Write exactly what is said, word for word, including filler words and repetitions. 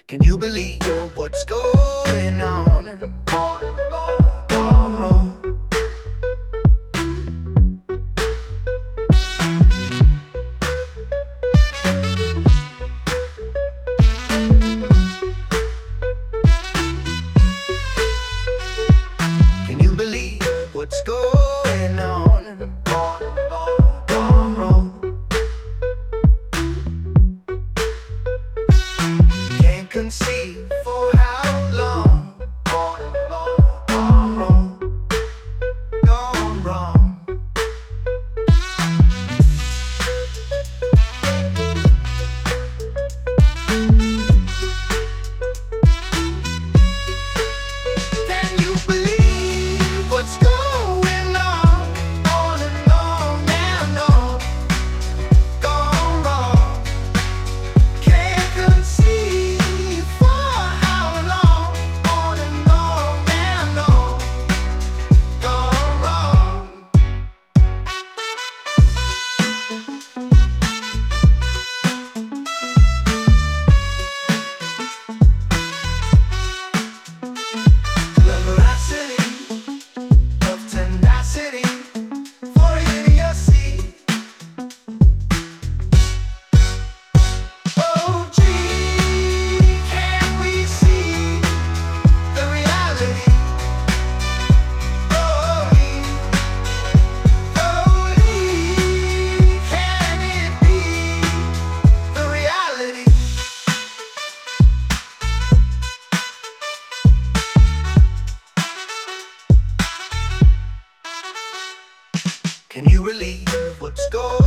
Can you believe what's going on? Oh, can you believe what's going on? Oh, can't conceive for how long. Gone wrong, gone wrong. Can you believe what's going on? On and on and on. Gone wrong. Can't conceive for how long. On and on and on. Gone wrong. The veracity of tenacity for idiocy. Oh gee, can we see the reality? Oh lee, oh lee, can it be the reality? Can you believe what's going